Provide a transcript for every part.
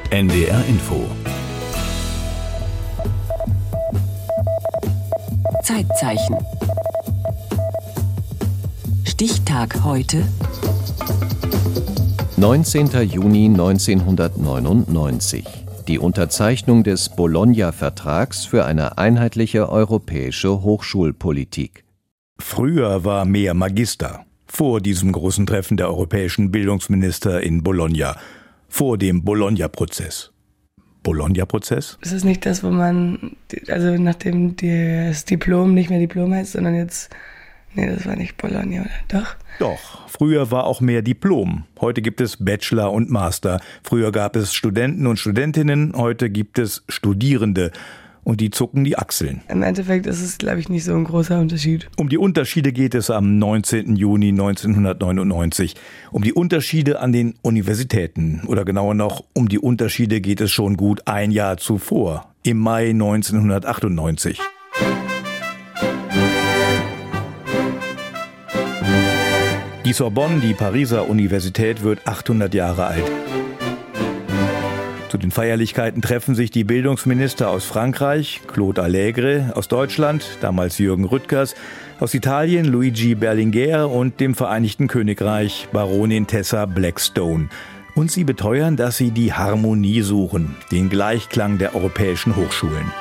NDR Info. Zeitzeichen. Stichtag heute. 19. Juni 1999. Die Unterzeichnung des Bologna-Vertrags für eine einheitliche europäische Hochschulpolitik. Früher war mehr Magister. Vor diesem großen Treffen der europäischen Bildungsminister in Bologna. Vor dem Bologna-Prozess. Bologna-Prozess? Es ist nicht das, wo man, also nachdem das Diplom nicht mehr Diplom heißt, sondern jetzt, nee, das war nicht Bologna, oder? Doch? Doch, früher war auch mehr Diplom. Heute gibt es Bachelor und Master. Früher gab es Studenten und Studentinnen, heute gibt es Studierende. Und die zucken die Achseln. Im Endeffekt ist es, glaube ich, nicht so ein großer Unterschied. Um die Unterschiede geht es am 19. Juni 1999. Um die Unterschiede an den Universitäten. Oder genauer noch, um die Unterschiede geht es schon gut ein Jahr zuvor. Im Mai 1998. Die Sorbonne, die Pariser Universität, wird 800 Jahre alt. Zu den Feierlichkeiten treffen sich die Bildungsminister aus Frankreich, Claude Allègre, aus Deutschland, damals Jürgen Rüttgers, aus Italien Luigi Berlinguer und dem Vereinigten Königreich Baronin Tessa Blackstone. Und sie beteuern, dass sie die Harmonie suchen, den Gleichklang der europäischen Hochschulen.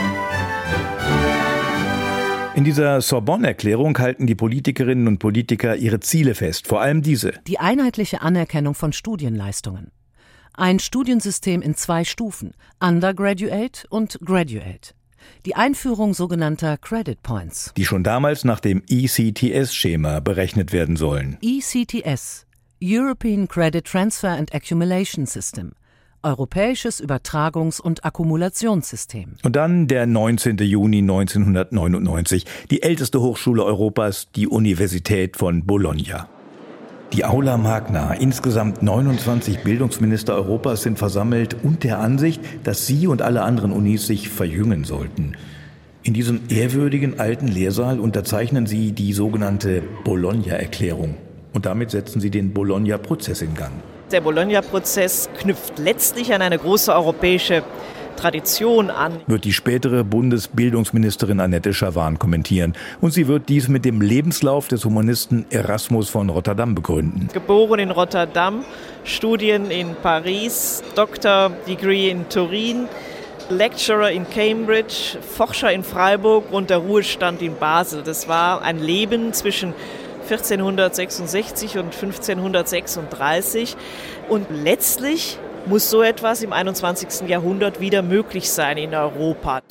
In dieser Sorbonne-Erklärung halten die Politikerinnen und Politiker ihre Ziele fest, vor allem diese. Die einheitliche Anerkennung von Studienleistungen. Ein Studiensystem in 2 Stufen, Undergraduate und Graduate. Die Einführung sogenannter Credit Points. Die schon damals nach dem ECTS-Schema berechnet werden sollen. ECTS, European Credit Transfer and Accumulation System. Europäisches Übertragungs- und Akkumulationssystem. Und dann der 19. Juni 1999, die älteste Hochschule Europas, die Universität von Bologna. Die Aula Magna, insgesamt 29 Bildungsminister Europas sind versammelt und der Ansicht, dass sie und alle anderen Unis sich verjüngen sollten. In diesem ehrwürdigen alten Lehrsaal unterzeichnen sie die sogenannte Bologna-Erklärung. Und damit setzen sie den Bologna-Prozess in Gang. Der Bologna-Prozess knüpft letztlich an eine große europäische Tradition an. Wird die spätere Bundesbildungsministerin Annette Schavan kommentieren. Und sie wird dies mit dem Lebenslauf des Humanisten Erasmus von Rotterdam begründen. Geboren in Rotterdam, Studien in Paris, Doktordegree in Turin, Lecturer in Cambridge, Forscher in Freiburg und der Ruhestand in Basel. Das war ein Leben zwischen 1466 und 1536. Und letztlich muss so etwas im 21. Jahrhundert wieder möglich sein in Europa.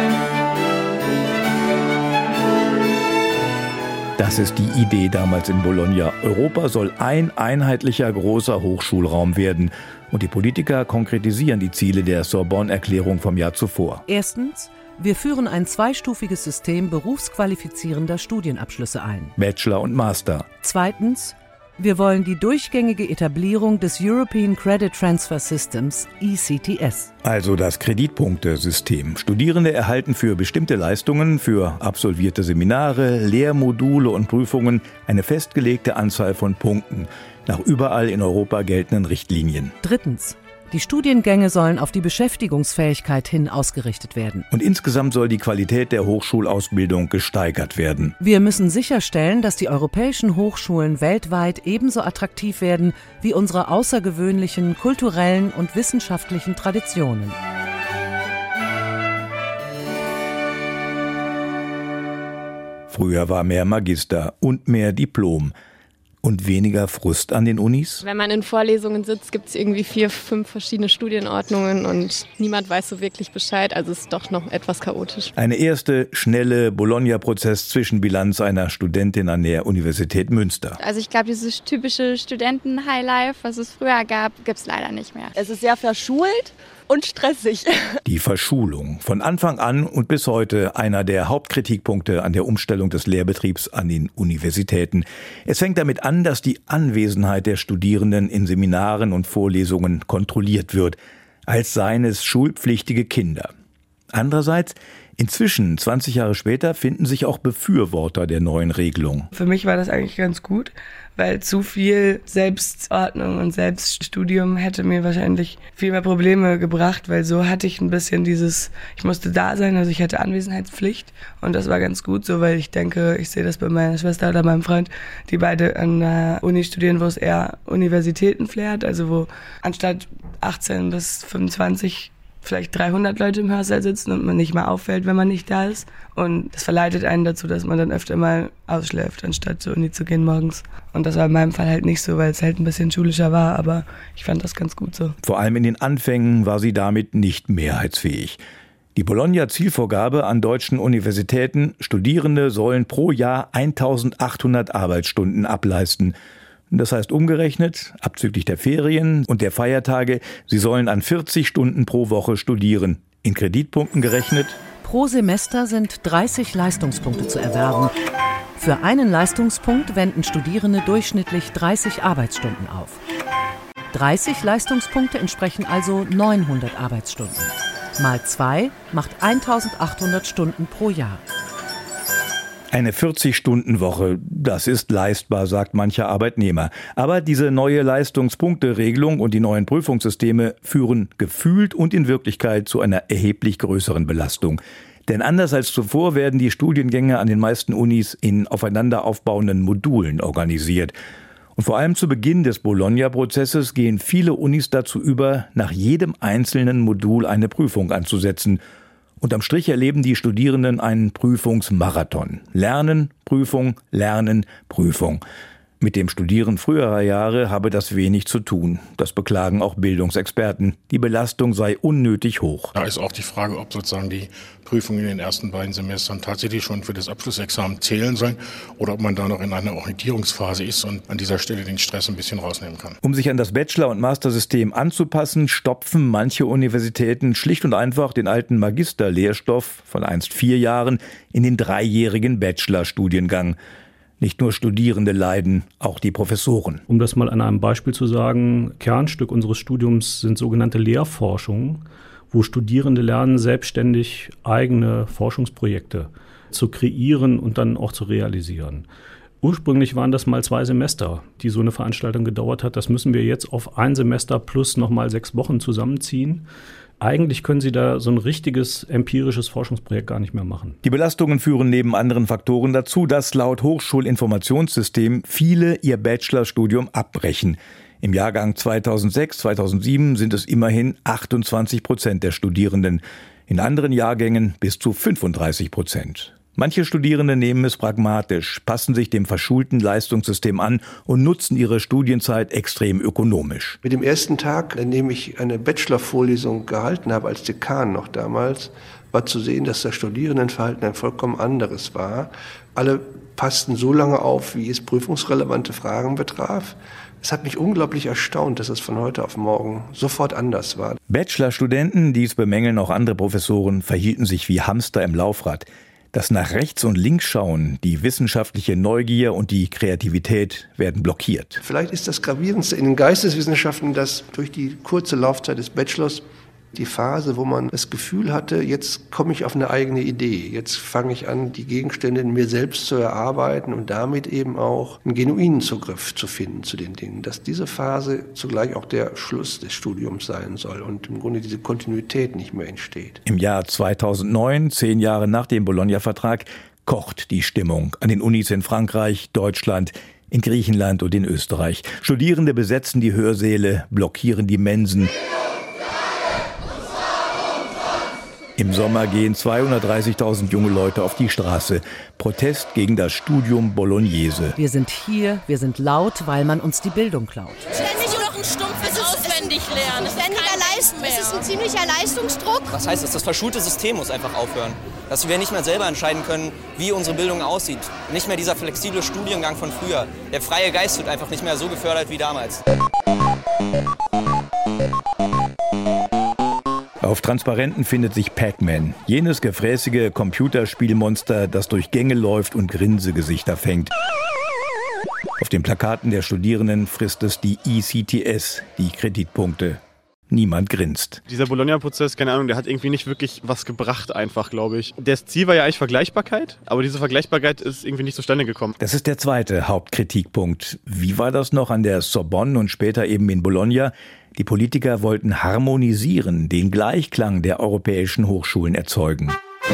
Das ist die Idee damals in Bologna. Europa soll ein einheitlicher großer Hochschulraum werden. Und die Politiker konkretisieren die Ziele der Sorbonne-Erklärung vom Jahr zuvor. Erstens, wir führen ein 2-stufiges System berufsqualifizierender Studienabschlüsse ein. Bachelor und Master. Zweitens, wir wollen die durchgängige Etablierung des European Credit Transfer Systems, ECTS. Also das Kreditpunktesystem. Studierende erhalten für bestimmte Leistungen, für absolvierte Seminare, Lehrmodule und Prüfungen eine festgelegte Anzahl von Punkten, nach überall in Europa geltenden Richtlinien. Drittens, die Studiengänge sollen auf die Beschäftigungsfähigkeit hin ausgerichtet werden. Und insgesamt soll die Qualität der Hochschulausbildung gesteigert werden. Wir müssen sicherstellen, dass die europäischen Hochschulen weltweit ebenso attraktiv werden wie unsere außergewöhnlichen kulturellen und wissenschaftlichen Traditionen. Früher war mehr Magister und mehr Diplom. Und weniger Frust an den Unis? Wenn man in Vorlesungen sitzt, gibt es irgendwie 4, 5 verschiedene Studienordnungen und niemand weiß so wirklich Bescheid, also es ist doch noch etwas chaotisch. Eine erste, schnelle Bologna-Prozess-Zwischenbilanz einer Studentin an der Universität Münster. Also ich glaube, dieses typische Studenten-Highlife, was es früher gab, gibt es leider nicht mehr. Es ist sehr verschult und stressig. Die Verschulung. Von Anfang an und bis heute einer der Hauptkritikpunkte an der Umstellung des Lehrbetriebs an den Universitäten. Es fängt damit an, dass die Anwesenheit der Studierenden in Seminaren und Vorlesungen kontrolliert wird, als seien es schulpflichtige Kinder. Andererseits Inzwischen, 20 Jahre später, finden sich auch Befürworter der neuen Regelung. Für mich war das eigentlich ganz gut, weil zu viel Selbstordnung und Selbststudium hätte mir wahrscheinlich viel mehr Probleme gebracht, weil so hatte ich ein bisschen ich musste da sein, also ich hatte Anwesenheitspflicht und das war ganz gut so, weil ich denke, ich sehe das bei meiner Schwester oder meinem Freund, die beide an der Uni studieren, wo es eher Universitäten-Flair hat, also wo anstatt 18 bis 25 vielleicht 300 Leute im Hörsaal sitzen und man nicht mal auffällt, wenn man nicht da ist. Und das verleitet einen dazu, dass man dann öfter mal ausschläft, anstatt zur Uni zu gehen morgens. Und das war in meinem Fall halt nicht so, weil es halt ein bisschen schulischer war, aber ich fand das ganz gut so. Vor allem in den Anfängen war sie damit nicht mehrheitsfähig. Die Bologna-Zielvorgabe an deutschen Universitäten, Studierende sollen pro Jahr 1800 Arbeitsstunden ableisten. Das heißt umgerechnet, abzüglich der Ferien und der Feiertage, sie sollen an 40 Stunden pro Woche studieren. In Kreditpunkten gerechnet. Pro Semester sind 30 Leistungspunkte zu erwerben. Für einen Leistungspunkt wenden Studierende durchschnittlich 30 Arbeitsstunden auf. 30 Leistungspunkte entsprechen also 900 Arbeitsstunden. Mal 2 macht 1800 Stunden pro Jahr. Eine 40-Stunden-Woche, das ist leistbar, sagt mancher Arbeitnehmer. Aber diese neue Leistungspunkteregelung und die neuen Prüfungssysteme führen gefühlt und in Wirklichkeit zu einer erheblich größeren Belastung. Denn anders als zuvor werden die Studiengänge an den meisten Unis in aufeinander aufbauenden Modulen organisiert. Und vor allem zu Beginn des Bologna-Prozesses gehen viele Unis dazu über, nach jedem einzelnen Modul eine Prüfung anzusetzen. Und am Strich erleben die Studierenden einen Prüfungsmarathon. Lernen, Prüfung, Lernen, Prüfung. Mit dem Studieren früherer Jahre habe das wenig zu tun. Das beklagen auch Bildungsexperten. Die Belastung sei unnötig hoch. Da ist auch die Frage, ob sozusagen die Prüfungen in den ersten beiden Semestern tatsächlich schon für das Abschlussexamen zählen sollen oder ob man da noch in einer Orientierungsphase ist und an dieser Stelle den Stress ein bisschen rausnehmen kann. Um sich an das Bachelor- und Mastersystem anzupassen, stopfen manche Universitäten schlicht und einfach den alten Magisterlehrstoff von einst 4 Jahren in den 3-jährigen Bachelorstudiengang. Nicht nur Studierende leiden, auch die Professoren. Um das mal an einem Beispiel zu sagen, Kernstück unseres Studiums sind sogenannte Lehrforschungen, wo Studierende lernen, selbstständig eigene Forschungsprojekte zu kreieren und dann auch zu realisieren. Ursprünglich waren das mal 2 Semester, die so eine Veranstaltung gedauert hat. Das müssen wir jetzt auf 1 Semester plus nochmal 6 Wochen zusammenziehen. Eigentlich können Sie da so ein richtiges empirisches Forschungsprojekt gar nicht mehr machen. Die Belastungen führen neben anderen Faktoren dazu, dass laut Hochschulinformationssystem viele ihr Bachelorstudium abbrechen. Im Jahrgang 2006, 2007 sind es immerhin 28% der Studierenden. In anderen Jahrgängen bis zu 35%. Manche Studierende nehmen es pragmatisch, passen sich dem verschulten Leistungssystem an und nutzen ihre Studienzeit extrem ökonomisch. Mit dem ersten Tag, an dem ich eine Bachelorvorlesung gehalten habe, als Dekan noch damals, war zu sehen, dass das Studierendenverhalten ein vollkommen anderes war. Alle passten so lange auf, wie es prüfungsrelevante Fragen betraf. Es hat mich unglaublich erstaunt, dass es von heute auf morgen sofort anders war. Bachelorstudenten, dies bemängeln auch andere Professoren, verhielten sich wie Hamster im Laufrad. Das nach rechts und links schauen, die wissenschaftliche Neugier und die Kreativität werden blockiert. Vielleicht ist das Gravierendste in den Geisteswissenschaften, dass durch die kurze Laufzeit des Bachelors die Phase, wo man das Gefühl hatte, jetzt komme ich auf eine eigene Idee. Jetzt fange ich an, die Gegenstände in mir selbst zu erarbeiten und damit eben auch einen genuinen Zugriff zu finden zu den Dingen. Dass diese Phase zugleich auch der Schluss des Studiums sein soll und im Grunde diese Kontinuität nicht mehr entsteht. Im Jahr 2009, 10 Jahre nach dem Bologna-Vertrag, kocht die Stimmung an den Unis in Frankreich, Deutschland, in Griechenland und in Österreich. Studierende besetzen die Hörsäle, blockieren die Mensen. Im Sommer gehen 230.000 junge Leute auf die Straße. Protest gegen das Studium Bolognese. Wir sind hier, wir sind laut, weil man uns die Bildung klaut. Ständig noch ein stumpfes Auswendiglernen. Es ist ein ziemlicher Leistungsdruck. Was heißt das? Das verschulte System muss einfach aufhören. Dass wir nicht mehr selber entscheiden können, wie unsere Bildung aussieht. Nicht mehr dieser flexible Studiengang von früher. Der freie Geist wird einfach nicht mehr so gefördert wie damals. Auf Transparenten findet sich Pac-Man, jenes gefräßige Computerspielmonster, das durch Gänge läuft und Grinsegesichter fängt. Auf den Plakaten der Studierenden frisst es die ECTS, die Kreditpunkte. Niemand grinst. Dieser Bologna-Prozess, keine Ahnung, der hat irgendwie nicht wirklich was gebracht einfach, glaube ich. Das Ziel war ja eigentlich Vergleichbarkeit, aber diese Vergleichbarkeit ist irgendwie nicht zustande gekommen. Das ist der zweite Hauptkritikpunkt. Wie war das noch an der Sorbonne und später eben in Bologna? Die Politiker wollten harmonisieren, den Gleichklang der europäischen Hochschulen erzeugen.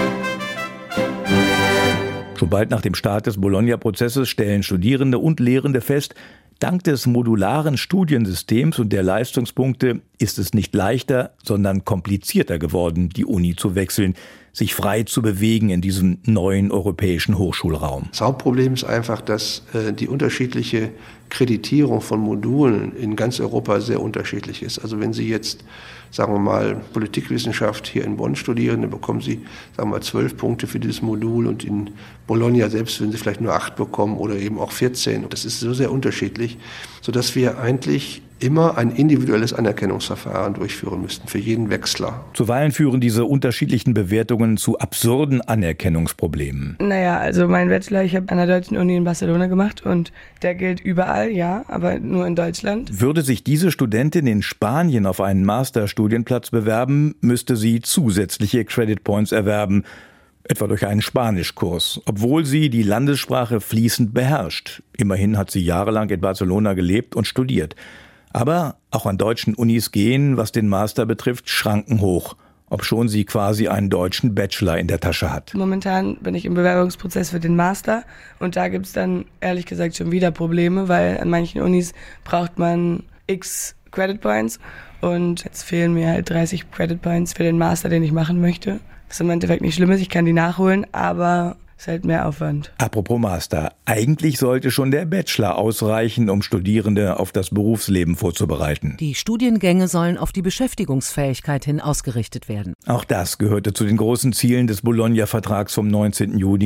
Schon bald nach dem Start des Bologna-Prozesses stellen Studierende und Lehrende fest, dank des modularen Studiensystems und der Leistungspunkte ist es nicht leichter, sondern komplizierter geworden, die Uni zu wechseln, sich frei zu bewegen in diesem neuen europäischen Hochschulraum. Das Hauptproblem ist einfach, dass die unterschiedliche Kreditierung von Modulen in ganz Europa sehr unterschiedlich ist. Also wenn Sie jetzt, sagen wir mal, Politikwissenschaft hier in Bonn studieren, dann bekommen Sie, sagen wir mal, 12 Punkte für dieses Modul und in Bologna selbst würden Sie vielleicht nur 8 bekommen oder eben auch 14. Das ist so sehr unterschiedlich, sodass wir eigentlich immer ein individuelles Anerkennungsverfahren durchführen müssten für jeden Wechsler. Zuweilen führen diese unterschiedlichen Bewertungen zu absurden Anerkennungsproblemen. Naja, also mein Bachelor, ich habe an der Deutschen Uni in Barcelona gemacht und der gilt überall, ja, aber nur in Deutschland. Würde sich diese Studentin in Spanien auf einen Masterstudienplatz bewerben, müsste sie zusätzliche Credit Points erwerben, etwa durch einen Spanischkurs, obwohl sie die Landessprache fließend beherrscht. Immerhin hat sie jahrelang in Barcelona gelebt und studiert. Aber auch an deutschen Unis gehen, was den Master betrifft, Schranken hoch, obschon sie quasi einen deutschen Bachelor in der Tasche hat. Momentan bin ich im Bewerbungsprozess für den Master und da gibt's dann ehrlich gesagt schon wieder Probleme, weil an manchen Unis braucht man x Credit Points und jetzt fehlen mir halt 30 Credit Points für den Master, den ich machen möchte. Was im Endeffekt nicht schlimm ist, ich kann die nachholen, aber ist halt mehr Aufwand. Apropos Master, eigentlich sollte schon der Bachelor ausreichen, um Studierende auf das Berufsleben vorzubereiten. Die Studiengänge sollen auf die Beschäftigungsfähigkeit hin ausgerichtet werden. Auch das gehörte zu den großen Zielen des Bologna-Vertrags vom 19. Juni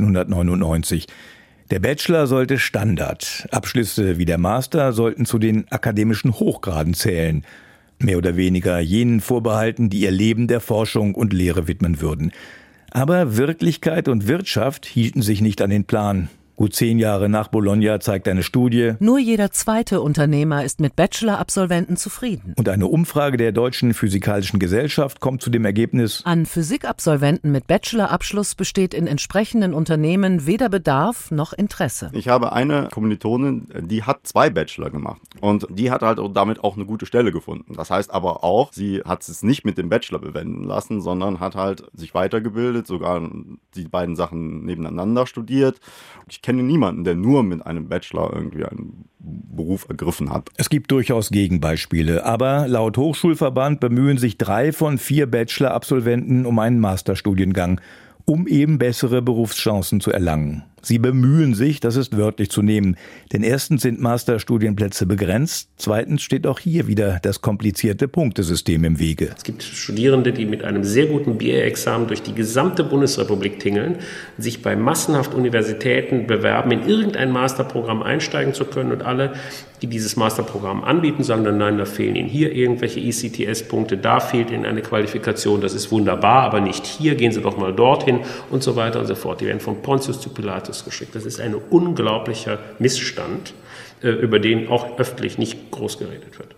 1999. Der Bachelor sollte Standard. Abschlüsse wie der Master sollten zu den akademischen Hochgraden zählen. Mehr oder weniger jenen vorbehalten, die ihr Leben der Forschung und Lehre widmen würden. Aber Wirklichkeit und Wirtschaft hielten sich nicht an den Plan. Gut 10 Jahre nach Bologna zeigt eine Studie, nur jeder zweite Unternehmer ist mit Bachelor-Absolventen zufrieden. Und eine Umfrage der Deutschen Physikalischen Gesellschaft kommt zu dem Ergebnis, an Physikabsolventen mit Bachelor-Abschluss besteht in entsprechenden Unternehmen weder Bedarf noch Interesse. Ich habe eine Kommilitonin, die hat 2 Bachelor gemacht und die hat halt damit auch eine gute Stelle gefunden. Das heißt aber auch, sie hat es nicht mit dem Bachelor bewenden lassen, sondern hat halt sich weitergebildet, sogar die beiden Sachen nebeneinander studiert. Ich kenne niemanden, der nur mit einem Bachelor irgendwie einen Beruf ergriffen hat. Es gibt durchaus Gegenbeispiele, aber laut Hochschulverband bemühen sich 3 von 4 Bachelor-Absolventen um einen Masterstudiengang, um eben bessere Berufschancen zu erlangen. Sie bemühen sich, das ist wörtlich zu nehmen, denn erstens sind Masterstudienplätze begrenzt, zweitens steht auch hier wieder das komplizierte Punktesystem im Wege. Es gibt Studierende, die mit einem sehr guten BA-Examen durch die gesamte Bundesrepublik tingeln, sich bei massenhaft Universitäten bewerben, in irgendein Masterprogramm einsteigen zu können und alle, die dieses Masterprogramm anbieten, sagen dann, nein, da fehlen Ihnen hier irgendwelche ECTS-Punkte, da fehlt Ihnen eine Qualifikation, das ist wunderbar, aber nicht hier, gehen Sie doch mal dorthin und so weiter und so fort. Die werden von Pontius zu Pilatus geschickt. Das ist ein unglaublicher Missstand, über den auch öffentlich nicht groß geredet wird.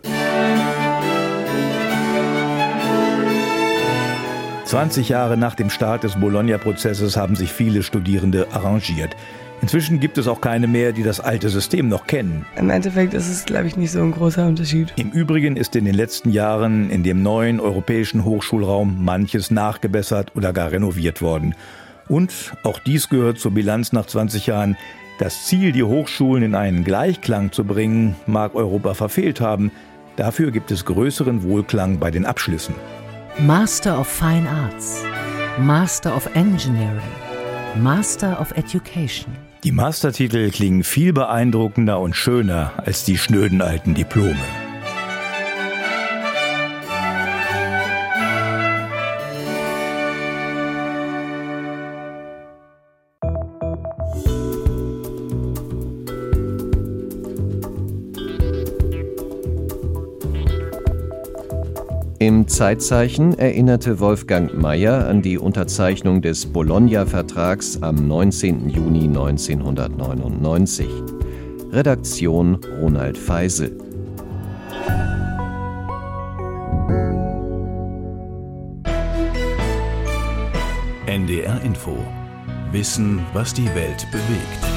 20 Jahre nach dem Start des Bologna-Prozesses haben sich viele Studierende arrangiert. Inzwischen gibt es auch keine mehr, die das alte System noch kennen. Im Endeffekt ist es, glaube ich, nicht so ein großer Unterschied. Im Übrigen ist in den letzten Jahren in dem neuen europäischen Hochschulraum manches nachgebessert oder gar renoviert worden. Und auch dies gehört zur Bilanz nach 20 Jahren. Das Ziel, die Hochschulen in einen Gleichklang zu bringen, mag Europa verfehlt haben. Dafür gibt es größeren Wohlklang bei den Abschlüssen. Master of Fine Arts, Master of Engineering, Master of Education. Die Mastertitel klingen viel beeindruckender und schöner als die schnöden alten Diplome. Im Zeitzeichen erinnerte Wolfgang Mayer an die Unterzeichnung des Bologna-Vertrags am 19. Juni 1999. Redaktion Ronald Feisel. NDR Info. Wissen, was die Welt bewegt.